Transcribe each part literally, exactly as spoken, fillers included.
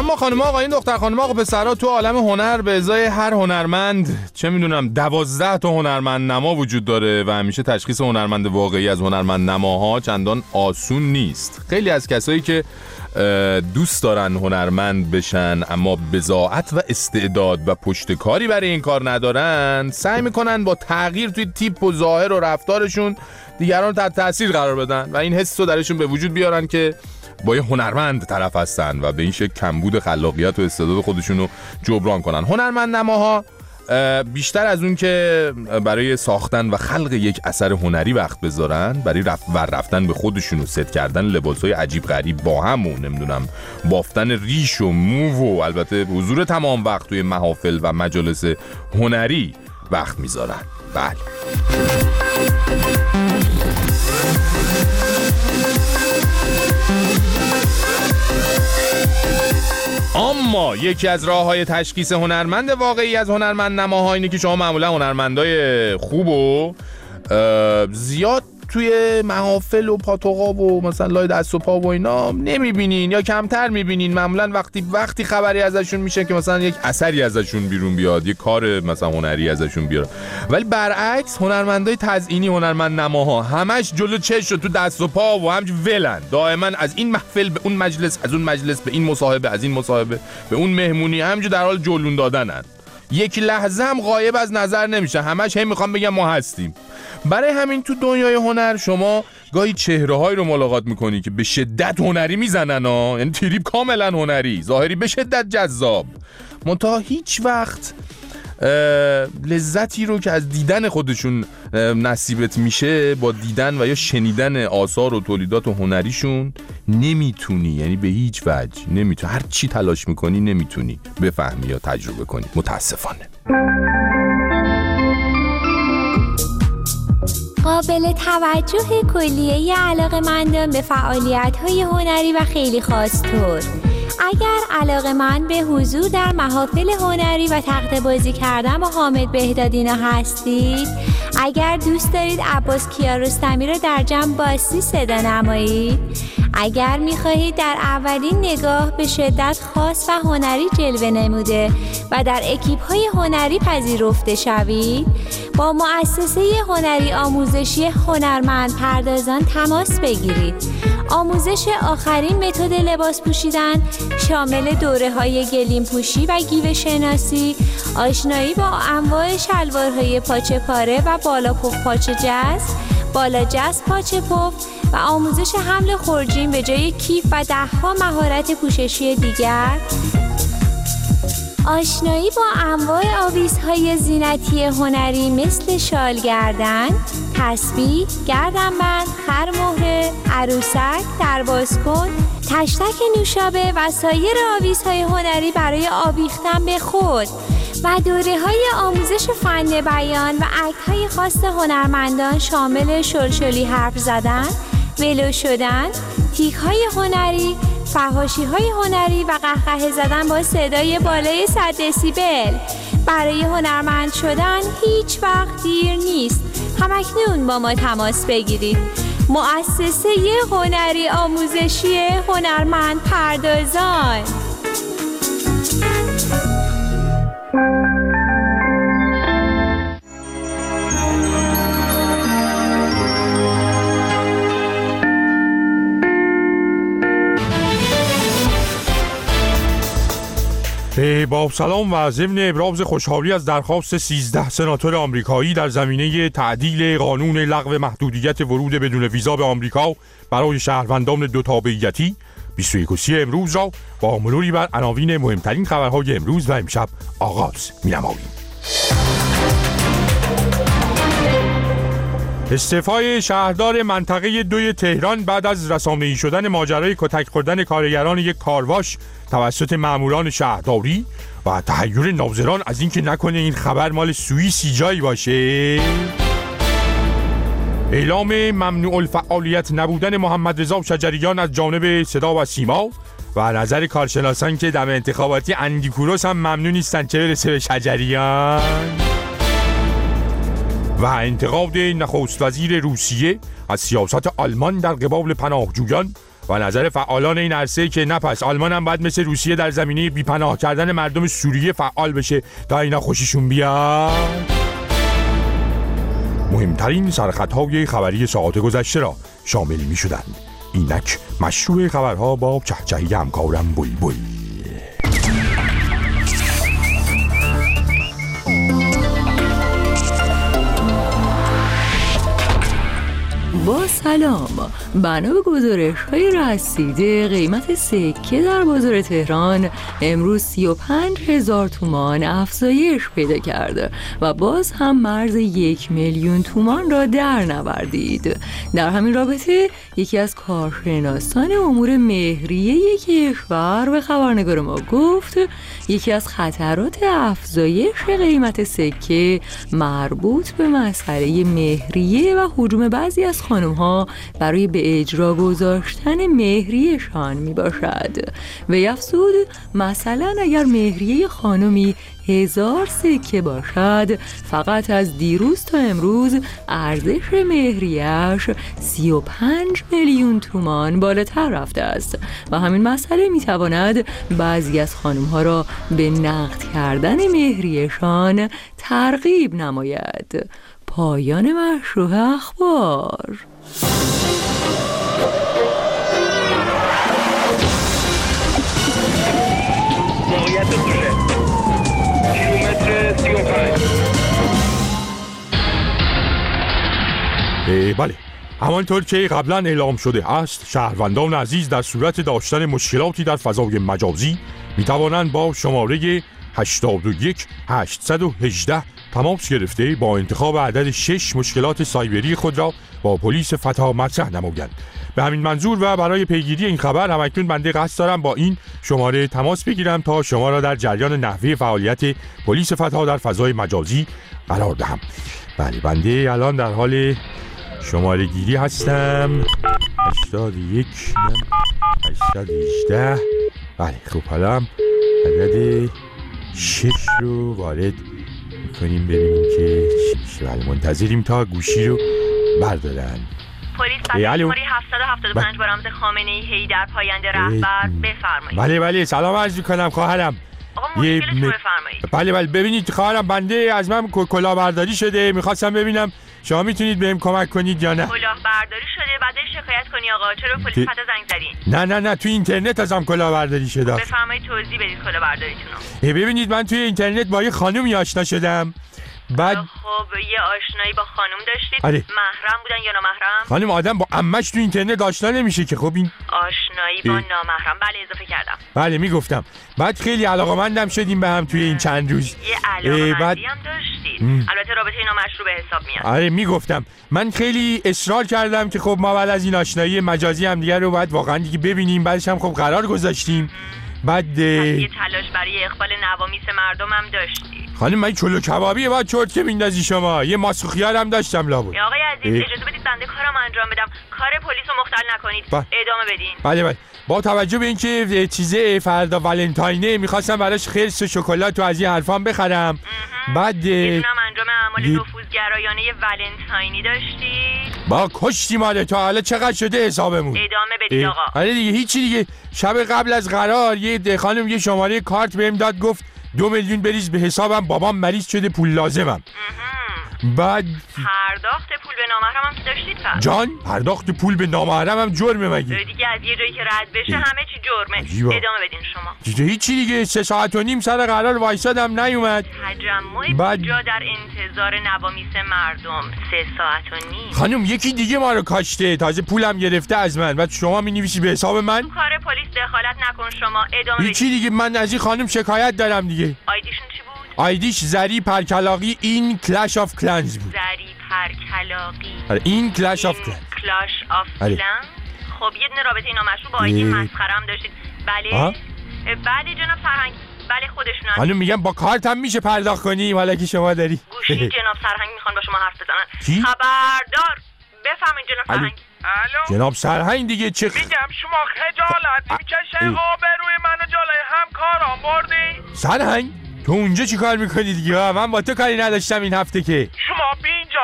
اما خانم آقا این دختر خانم آقا پسرها تو عالم هنر به ازای هر هنرمند چه میدونم دوازده تا هنرمند نما وجود داره و همیشه تشخیص هنرمند واقعی از هنرمند نماها چندان آسون نیست. خیلی از کسایی که دوست دارن هنرمند بشن اما بضاعت و استعداد و پشتکاری برای این کار ندارن، سعی میکنن با تغییر توی تیپ و ظاهر و رفتارشون دیگران رو تحت تاثیر قرار بدن و این حس رو درشون به وجود بیارن که با یه هنرمند طرف هستن و به این شکل کمبود خلاقیت و استعداد خودشون رو جبران کنن. هنرمند نماها بیشتر از اون که برای ساختن و خلق یک اثر هنری وقت بذارن، برای رفت و رفتن به خودشون و ست کردن لباسای عجیب غریب با هم و نمیدونم بافتن ریش و مو و البته حضور تمام وقت توی محافل و مجالس هنری وقت میذارن. بله. اما یکی از راه‌های تشخیص هنرمند واقعی از هنرمند نماها اینه که شما معمولا هنرمندای خوب و زیاد توی محافل و پاتوقا و مثلا لای دست و پا و اینا نمیبینین یا کمتر میبینین. معمولا وقتی وقتی خبری ازشون میشه که مثلا یک اثری ازشون بیرون بیاد، یک کار مثلا هنری ازشون بیاد. ولی برعکس هنرمندای تزئینی، هنرمند نماها همش جلو چش و تو دست و پا و همج ولن، دائما از این محفل به اون مجلس، از اون مجلس به این مصاحبه، از این مصاحبه به اون مهمونی، همج در حال جلون دادنن. یک لحظه هم غایب از نظر نمیشه، همش هم میخوام بگم ما هستیم. برای همین تو دنیای هنر شما گاهی چهره‌هایی رو ملاقات میکنی که به شدت هنری میزنن ها، یعنی تریپ کاملا هنری، ظاهری به شدت جذاب، منتها هیچ وقت لذتی رو که از دیدن خودشون نصیبت میشه با دیدن و یا شنیدن آثار و تولیدات هنریشون نمیتونی، یعنی به هیچ وجه نمیتونی، هر چی تلاش میکنی نمیتونی بفهمی یا تجربه کنی، متاسفانه. قابل توجه کلیه علاقه‌مندان به فعالیت‌های هنری و خیلی خاص طور. اگر علاقه‌مند به حضور در محافل هنری و تخته بازی کردن با حامد بهدادینا هستید، اگر دوست دارید عباس کیارستمی را در جمع باسی صدا نمایید، اگر می‌خواهید در اولین نگاه به شدت خاص و هنری جلوه نموده و در اکیپ‌های هنری پذیرفته شوید، با مؤسسه هنری آموزشی هنرمند پردازان تماس بگیرید. آموزش آخرین متد لباس پوشیدن شامل دوره‌های گلیم پوشی و گیوه شناسی، آشنایی با انواع شلوارهای پاچه پاره و بالا پف پاچه جز، بالا جز پاچه پف و آموزش حمل خورجین به جای کیف و ده‌ها مهارت پوششی دیگر، آشنایی با انواع آویزهای زینتی هنری مثل شال گردن، تسبیح، گردنبند، خرمهره، عروسک، دربازکن، تشتک نوشابه و سایر آویزهای هنری برای آویختن به خود و دوره‌های آموزش فن بیان و اکت‌های خاص هنرمندان شامل شلشلی حرف زدن، ولو شدن، تیک‌های هنری، فحاشی‌های هنری و قهقه زدن با صدای بالای صد دسیبل. برای هنرمند شدن هیچ وقت دیر نیست. همکنون با ما تماس بگیرید. مؤسسه هنری آموزشی هنرمند پردازان. با سلام و ضمن ابراز خوشحالی از درخواست سیزده سناتور آمریکایی در زمینه تعدیل قانون لغو محدودیت ورود بدون ویزا به آمریکا برای شهروندان دو تابعیتی، بیست و یک امروز را با مروری بر عناوین مهمترین خبرهای امروز و امشب آغاز می‌نماییم. استعفای شهردار منطقه دوی تهران بعد از رسانه‌ای شدن ماجرای کتک خوردن کارگران یک کارواش توسط ماموران شهرداری و تحیر ناظران از اینکه نکنه این خبر مال سوئیسی جایی باشه. اعلام ممنوع الفعالیت نبودن محمد رضا شجریان از جانب صدا و سیما و نظر کارشناسان که دم انتخاباتی اندیکوروس هم ممنوع نیستن چه برسه به شجریان. و انتقاد نخست وزیر روسیه از سیاست آلمان در قبال پناهجویان و نظر فعالان این عرصه که نه پس آلمان هم باید مثل روسیه در زمینه بیپناه کردن مردم سوریه فعال بشه تا اینا خوششون بیاد. مهمترین سرخطهای خبری ساعات گذشته را شامل می شدند. اینک مشروع خبرها با چهچهی همکارم بلبل. با سلام، بنا به گزارش‌های رسیده قیمت سکه در بازار تهران امروز سی و پنج هزار تومان افزایش پیدا کرده و باز هم مرز یک میلیون تومان را در نوردید. در همین رابطه یکی از کارشناسان امور مهریه کشور به خبرنگار ما گفت یکی از خطرات افزایش قیمت سکه مربوط به مسئله مهریه و هجوم بعضی از خانم‌ها برای به اجرا گذاشتن مهریه‌شان می باشد. وی افزود مثلا اگر مهریه خانمی هزار سکه باشد، فقط از دیروز تا امروز ارزش مهریه‌اش سی و پنج میلیون تومان بالاتر رفته است و همین مسئله می تواند بعضی از خانم‌ها را به نقد کردن مهریه‌شان ترغیب نماید. پایان مشروع اخبار. موقعیت دوشه کیلومتر سی و پنج. بله، همانطور که قبلا اعلام شده است، شهروندان عزیز در صورت داشتن مشکلاتی در فضای مجازی می توانند با شماره هشتاد و یک هشتصد و هجده تماس گرفته با انتخاب عدد شش مشکلات سایبری خود را با پلیس فتا مطرح نمایند. به همین منظور و برای پیگیری این خبر همکنون بنده قصد دارم با این شماره تماس بگیرم تا شما را در جریان نحوه فعالیت پلیس فتا در فضای مجازی قرار دهم. بله، بنده الان در حال شماره گیری هستم. هشتاد و یک هشتصد و هجده. بله، خب حالا هم عدد شش رو وارد میکنیم ببینیم که چی میشه. بله، منتظریم تا گوشی رو بردارن. پلیس برای شماره هفتصد و هفتاد و پنج با رمز خامنه‌ای حیدر پاینده رهبر بفرمایید. بله بله، سلام عرض میکنم خواهرم. آقا مشکلتون رو بفرمایید. بله بله، ببینید خواهرم، بنده از من کلاهبرداری شده، میخواستم ببینم شما میتونید بهم کمک کنید یا نه. کلاهبرداری شده، بعدش شکایت کنی آقا. چرا پلیس فتا زنگ زدین؟ نه نه نه، تو اینترنت ازم کلاهبرداری شده. بفرمایید توضیح بدید کلاهبرداریتون رو. ببینید من توی اینترنت با یه خانومی آشنا شدم. بعد خب یه آشنایی با خانم داشتید؟ آره. محرم بودن یا نامحرم؟ خانم آدم با عمش تو اینترنت آشنا نمیشه که. خب این آشنایی با نامحرم. بله، اضافه کردم. بله میگفتم. بعد خیلی علاقه‌مندم شدیم به هم توی این چند روز. یه علاقه‌مندی بعد... هم داشتید. ام. البته رابطه نامشروع به حساب میاد. آره میگفتم. من خیلی اصرار کردم که خب ما بعد از این آشنایی مجازی هم دیگه رو باید واقعا دیگه ببینیم. بعدش هم خب قرار گذاشتیم. ام. بعد یه تلاش برای اقبال نوامیس مردم هم داشتی. خانم من چلو کبابیه بعد چرت که میندازی شما. یه ماسخ خیار هم داشتم لابد. آقای عزیز اجازه بدید بنده کارم انجام بدم. کار پلیس رو مختل نکنید. با... ادامه بدین. بله بله. با توجه به اینکه چیزه فردا ولنتاینه میخواستم براش خرس و شکلات و از این حرفام بخرم. بعد میدونم انجام اعمال نفوذگرایانه ولنتاینی داشتی. با کشتی ماله تا حالا چقدر شده حسابمون. ادامه بدید آقا. آره دیگه هیچی دیگه. شب قبل از قرار یه خانم یه شماره کارت بهم داد، گفت دو میلیون بریز به حسابم، بابام مریض شده پول لازمم. بعد پرداخت پول به نامحرم هم که داشتید پس؟ جان پرداخت پول به نامحرم هم جرمه مگه؟ دیگه از یه جایی که رد بشه اه. همه چی جرمه. عجیبا. ادامه بدین شما. دیگه هیچی دیگه. سه ساعت و نیم سر قرار وایسادم نیومد. تجمع بعد... جا در انتظار نوامیس مردم سه ساعت و نیم. خانم یکی دیگه ما رو کاشته، تازه پولم گرفته از من. بعد شما مینویسی به حساب من؟ تو کار پلیس دخالت نکن شما. ادامه بدین. هیچی دیگه. من از این خانم شکایت دارم دیگه. آیدیشون چی بود؟ آیدیش زری پرکلاقی این کلش آف کلنز بود. زری پرکلاقی. آره این کلش آف کلنز. کلاش آف کلنز. خب یه دونه رابطه نامشروع با آیدی مسخره هم داشتید. بله. آه؟ بله جناب سرهنگ. بله خودشون. خانم میگم با کارت هم میشه پرداخت کنیم حالا که شما داری. گوشی جناب سرهنگ میخوان با شما حرف بزنن. چی؟ خبردار. بفهمین جناب سرهنگ. الو. جناب سرهنگ دیگه چه؟ میگم شما خجالت نمیکشه آبروی منو جلوی همکارام بردی؟ سرهنگ تو اونجا چی کار میکنی دیگه؟ من با تو کاری نداشتم این هفته که. شما بینجا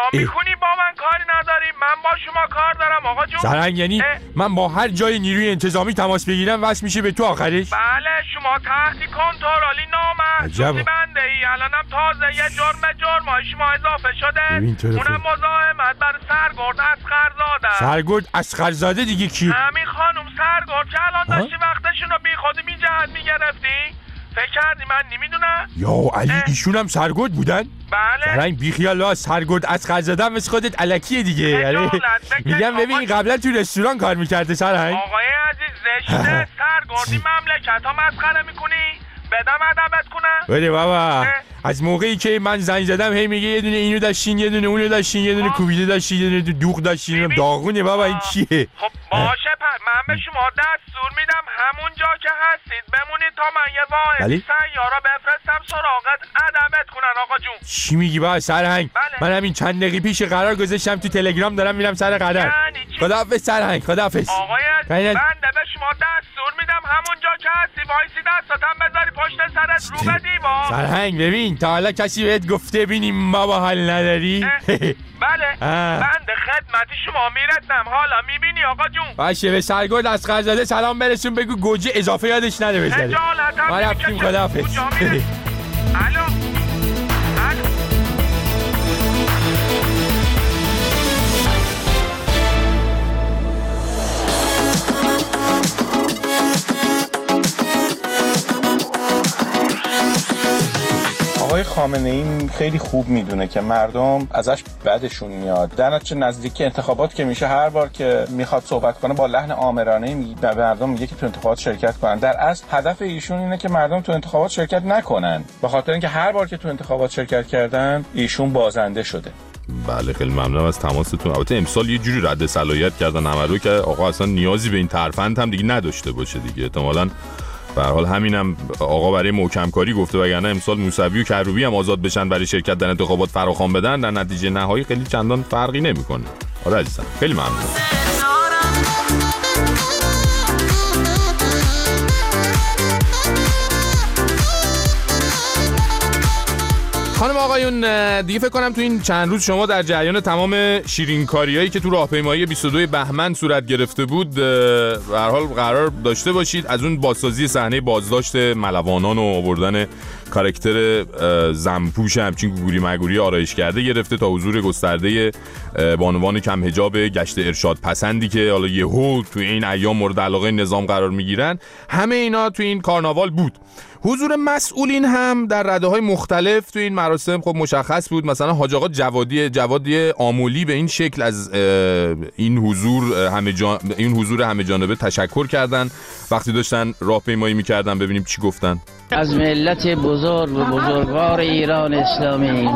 میکنی با من کاری نداری، من با شما کار دارم آقا جون. سرهنگ یعنی من با هر جای نیروی انتظامی تماس بگیرم وصل میشه به تو آخرش؟ بله شما تحت کنترلی نامحسوسی بنده ای. الانم تازه یه جرم جرمای شما اضافه شده، اونم مزاحمت برای سرگرد اصغرزاده. سرگرد اصغرزاده دیگه کی؟ همین خانم سرگرد که الان داشتی وقتشون رو بی خودی بی جهت میگرفتی. فکر کردی من نمیدونم؟ یا علی ایشون هم سرگرد بودن؟ بله. سرهنگ بیخیال ها، سرگرد اصغرزاده مثل خودت الکیه دیگه. میگم ببین قبلا تو رستوران کار میکرده سرهنگ. آقای عزیز زشته سرگردی مملکت ها مسخره میکنی؟ بدم ادبت کنم؟ بده بابا. از موقعی که من زنگ زدم هی میگه یه دونه اینو داشتین، یه دونه اونو داشتین، یه دونه کوبیده داشتین، یه دونه دوغ داشتین. داغونه بابا این کیه؟ خب باشه پس من به شما دستور میدم همون جا که هستید بمونید تا من یه واحد سیارا بفرستم سراغت ادبت کنن آقا جون. چی میگی بابا سرهنگ؟ بله. من همین چند دقیقه پیش قرار گذاشتم تو تلگرام دارم میرم سر قدر. خداحافظ سرهنگ، خداحافظ. آقای بنده به شما دستور میدم همون جا که هستی وایسی دستاتم بذاری پشت سرت رو به دیوار. سرهنگ ببین تا حالا کسی بهت گفته بینیم بابا حال نداری؟ بله بنده خدمت شما میرسم حالا میبینی آقا جون. باشه به سرگرد اصغرزاده سلام برسون بگو گوجه اضافه یادش نده بذاره. ما رفتیم خداحافظ. الو آقای خامنه ای خیلی خوب میدونه که مردم ازش بدشون میاد. در نتیجه نزدیک انتخابات که میشه هر بار که میخواد صحبت کنه با لحن آمرانه میگه به مردم میگه که تو انتخابات شرکت کنن. در اصل هدف ایشون اینه که مردم تو انتخابات شرکت نکنن، به خاطر اینکه هر بار که تو انتخابات شرکت کردن ایشون بازنده شده. بله خیلی ممنونم از تماستون. البته امسال یه جوری رد صلاحیت کردن همه رو که آقا اصلا نیازی به این ترفند هم دیگه نداشته باشه دیگه. احتمالاً به هر حال همینم آقا برای محکم کاری گفته، وگرنه امسال موسوی و کروبی هم آزاد بشن برای شرکت در انتخابات فراخوان بدن، در نتیجه نهایی خیلی چندان فرقی نمیکنه. آره عزیزم خیلی ممنون. خانم آقایون دیگه فکر کنم تو این چند روز شما در جریان تمام شیرینکاریایی که تو راهپیمایی بیست و دو بهمن صورت گرفته بود به هر حال قرار داشته باشید. از اون بازسازی صحنه بازداشت ملوانان و آوردن کاراکتر زنپوش همچین گوگوری مگوری آرایش کرده گرفته تا حضور گسترده بانوان کم حجاب گشت ارشاد پسندی که حالا یهو تو این ایام مورد علاقه نظام قرار میگیرن، همه اینا تو این کارناوال بود. حضور مسئولین هم در رده‌های مختلف تو این مراسم خب مشخص بود. مثلا حاج آقا جوادی جوادی آمولی به این شکل از این حضور همه جان... این حضور همه جانبه تشکر کردن وقتی داشتن راهپیمایی می‌کردن. ببینیم چی گفتن. از ملت بزرگ و بزرگوار ایران اسلامی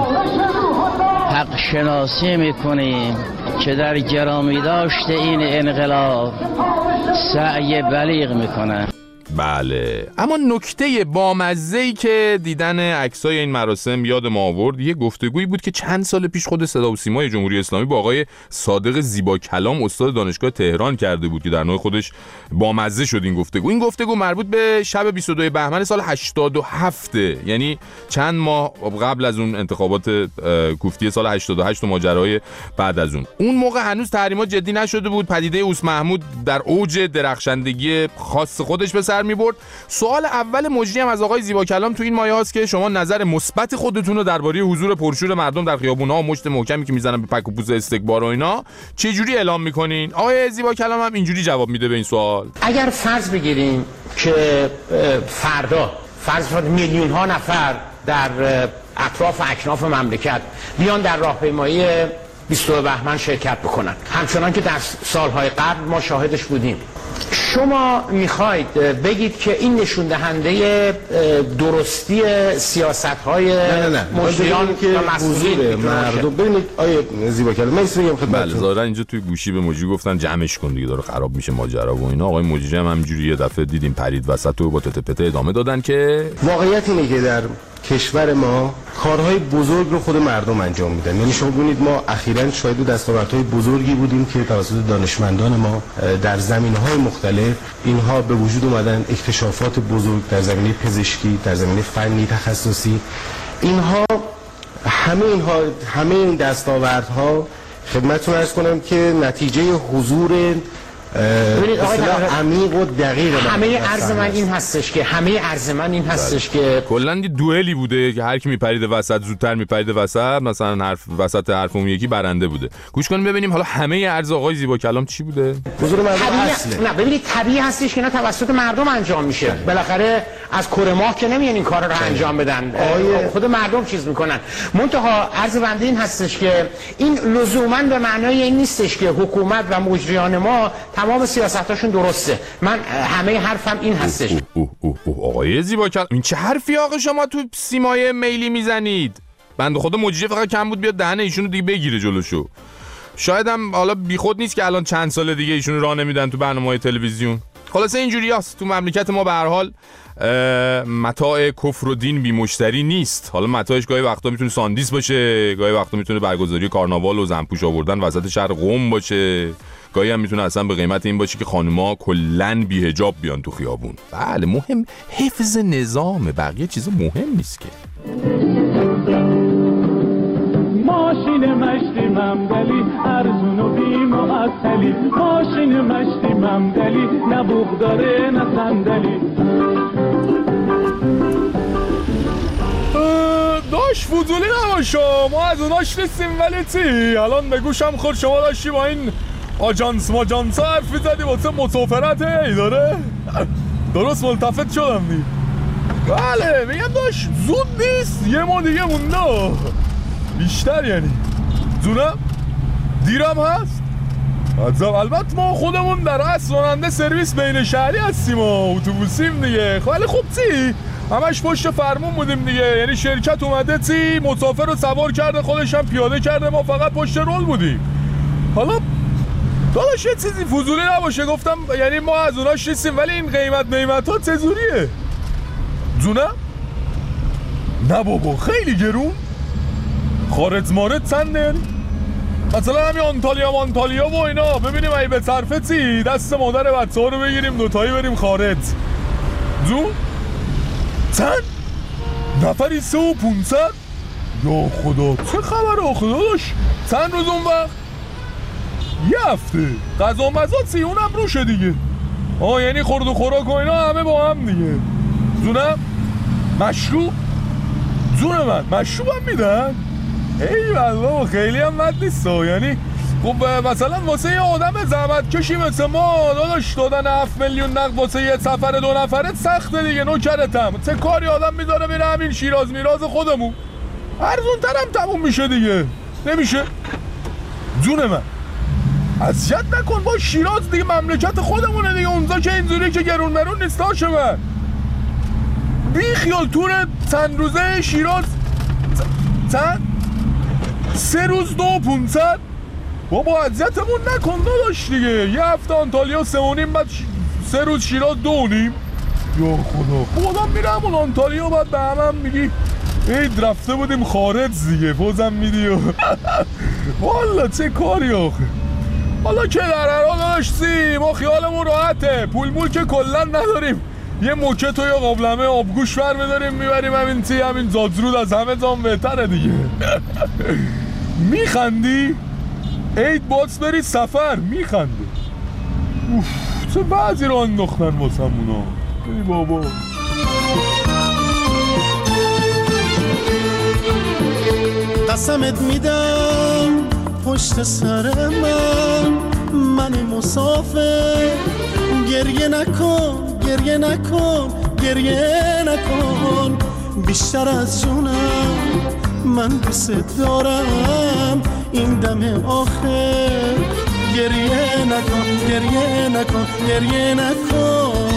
حق شناسی می‌کنیم که در گرامی داشت این انقلاب سعی بلیغ می‌کنند. بله، اما نکته بامزه‌ای که دیدن عکسای این مراسم یاد ما آورد یه گفتگویی بود که چند سال پیش خود صدا و سیمای جمهوری اسلامی با آقای صادق زیبا کلام استاد دانشگاه تهران کرده بود که در نوع خودش بامزه شد این گفتگو. این گفتگو مربوط به شب بیست و دو بهمن سال هشتاد و هفت، یعنی چند ماه قبل از اون انتخابات کوفتی سال هشتاد و هشت و ماجرای بعد از اون. اون موقع هنوز تحریمات جدی نشده بود، پدیده اوس محمود در اوج درخشندگی خاص خودش به سر می‌برد. سوال اول مجری هم از آقای زیبا کلام تو این مایه هاست که شما نظر مثبت خودتون رو درباره حضور پرشور مردم در خیابون‌ها و مشت محکمی که میزنن به پک و پوز استکبار و اینا چه جوری اعلام می‌کنین؟ آقای زیبا کلام هم اینجوری جواب میده به این سوال. اگر فرض بگیریم که فردا فرض کنید میلیون ها نفر در اطراف اکناف مملکت بیان در راهپیمایی بیست و دو بهمن شرکت بکنن، همچنان که در سالهای قبل ما شاهدش بودیم، شما میخواید بگید که این نشون دهنده درستی سیاست‌های مجریان و مسئولین مردم؟ ببینید آیه زیبا کلام من میگم خدمتتون. بله ظاهرا اینجا توی گوشی به مجری گفتن جمعش کن دیگه داره خراب میشه ماجرا و اینا. آقای مجری هم همینجوری یه دفعه دیدیم پرید وسط و با تته پته ادامه دادن که واقعیت اینه که در کشور ما کارهای بزرگ رو خود مردم انجام میدن. یعنی شما ببینید ما اخیراً شاهد دستاوردهای بزرگی بودیم که توسط دانشمندان ما در زمینه‌های مختلف اینها به وجود اومدن، اکتشافات بزرگ در زمینه پزشکی، در زمینه فنی تخصصی. اینها همه اینها همه این دستاوردها خدمتتون عرض کنم که نتیجه حضور ببینید آقای عمیق و دقیق همه عرض من این هستش که همه عرض من این هستش که کلا یه دوئلی بوده که هر کی میپرید وسط زودتر میپرید وسط، مثلا حرف وسط حرف اون یکی برنده بوده. گوش کنیم ببینیم حالا همه عرض آقای زیبا کلام چی بوده. حضور مردم طبیعی... اصله. نه ببینید طبیعی هستش که اینا توسط مردم انجام میشه. بالاخره از کره ماه که نمیان این کارا رو انجام بدن. آیه... خود مردم چیز میکنن. منتها عرض بنده این هستش که این لزوما به معنای این نیستش که حکومت و مجریان ما تمام سیاستاشون درسته. من همه حرفم این هستش. اوه اوه اوه اوه آقای زیبا کلام این چه حرفی آقا شما تو سیمای میلی میزنید؟ بنده خدا مجری فقط کم بود بیاد دهن ایشونو دیگه بگیره جلوشو. شاید هم حالا بیخود نیست که الان چند سال دیگه ایشونو راه نمیدن تو برنامه‌های تلویزیون. خلاصه اینجوریاست تو مملکت ما به هر حال متاع کفر و دین بی مشتری نیست. حالا متاعش گاهی وقتا میتونه ساندیس باشه، گاهی وقتا میتونه برگزاری کارناوال و زنپوش آوردن وسط شهر قم باشه، گاهی هم میتونه اصلا به قیمت این باشه که خانوما کلن بی حجاب بیان تو خیابون. بله مهم حفظ نظام، بقیه چیز مهم نیست که. ماشین مشتی ممدلی ارزون و بی معطلی، ماشین مشتی ممدلی نه بوق داره نه صندلی. داش فضولی نباشا، ما از اوناش نیستیم ولی تی الان به گوشم خورد شما داشتی با این آجانس ماجانس ها حرف میزدی واسه مسافرت ای داره درست ملتفت شدم دی. بله میگم داش زود نیست، یه ما دیگه مونده بیشتر، یعنی زونم دیرم هست. عجب البته ما خودمون در اصل راننده سرویس بین شهری هستیم و اتوبوسیم دیگه، ولی خب تی همش پشت فرمون بودیم دیگه، یعنی شرکت اومده تی مسافر رو سوار کرده خودش هم پیاده کرده، ما فقط پشت رول بودیم. حالا داداش یه چیزی فضولی نباشه گفتم، یعنی ما از اوناش نیستیم ولی این قیمت نیمت ها چجوریه؟ جونم؟ نه بابا خیلی گرون؟ خارج مارد چنده؟ مثلا همین آنتالیا مانتالیا و اینا ببینیم ای به طرفه چی دست مادر بچه ها رو بگیریم دوتایی بریم خارج. جون؟ چند؟ نفری سه و پونصد؟ یا خدا چه خبر آخه داداش؟ چند روز اون وقت؟ یه هفته غذا مزا سی اونم روشه دیگه. آه یعنی خورد و خوراک و اینا همه با هم دیگه. جونم؟ مشروب؟ جون من مشروب هم میدن؟ ای والله خیلی هم مد نیست، یعنی خب مثلا واسه یه آدم زحمت کشی مثل ما داداش دادن هفت میلیون نقد واسه یه سفر دو نفره سخته دیگه، نوکرتم. چه کاری آدم میذاره میره همین شیراز میراز خودمون ارزون ترم تموم میشه دیگه، نمیشه؟ جون من اذیت نکن با شیراز دیگه مملکت خودمونه دیگه، اونجا که اینجوری که گرون مرون نیست داشه من. بی خیال تور چند روزه شیراز چند؟ سه روز دو پونصد؟ بابا اذیتمون نکن داداش دیگه، یه هفته آنتالیا سه و نیم بعد سه روز شیراز دو و نیم. یا خدا خودم میره همون آنتالیا بعد به همم میگی اید رفته بودیم خارج دیگه بازم میدی والا چه کاری آخه. حالا که در هر حال داشتی ما خیالمون راحته، پول مول که کلا نداریم، یه موکت و یه قابلمه آبگوش ور میداریم میبریم همین تی همین زادزرود از همه زام بهتره دیگه. میخندی؟ عید باز بری سفر میخنده. اوف چه بعضی رو انداختن واسه همونا. ای بابا قسمت میدم پشت سر من من مسافر، گریه نکن گریه نکن گریه نکن، بیشتر از جونم من دوست دارم این دم آخر، گریه نکن گریه نکن گریه نکن.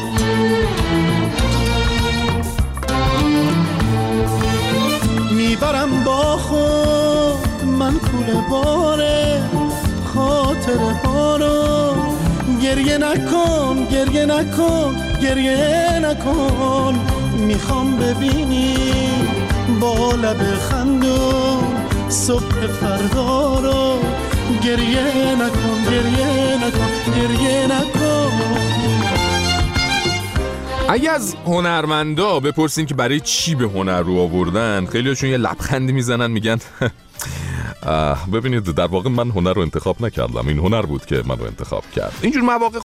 میبرم با خود من کوله باره خاطره ها رو، گریه نکن گریه نکن گریه نکن، میخوام ببینی با لب خندون صبح فردا رو، گریه نکن گریه نکن گریه نکن. اگه از هنرمندا بپرسین که برای چی به هنر رو آوردن، خیلیاشون یه لبخندی میزنن میگن ببینید در واقع من هنر رو انتخاب نکردم، این هنر بود که من رو انتخاب کرد. اینجور مواقع